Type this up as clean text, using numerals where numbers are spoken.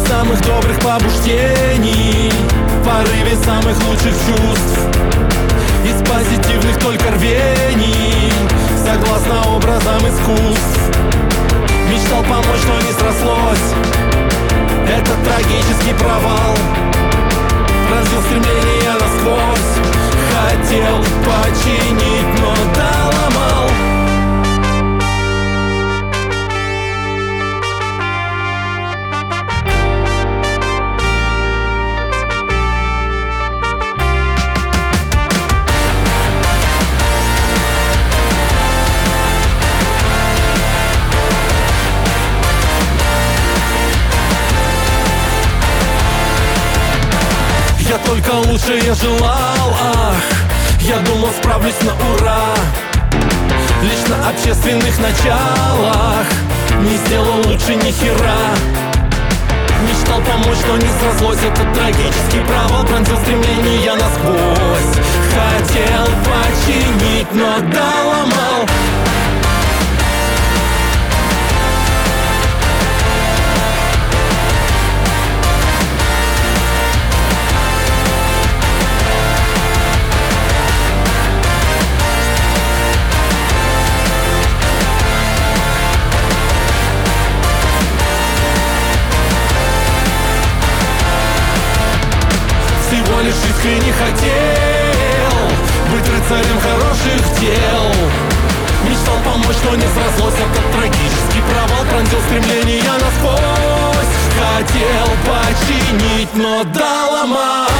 самых добрых побуждений, в порыве самых лучших чувств, из позитивных только рвений, согласно образам искусств. Мечтал помочь, но не срослось. Это трагический провал пронзил стремление насквозь. Хотел починить, но доломал. Я только лучшее желал, ах, я думал, справлюсь на ура. Лишь на общественных началах не сделал лучше ни хера. Мечтал помочь, но не срослось. Этот трагический провал пронзил стремление насквозь. Хотел починить, но доломал. Всего лишь искренне хотел быть рыцарем хороших дел. Мечтал помочь, но не срослось. Этот трагический провал пронзил стремление насквозь. Хотел починить, но доломал.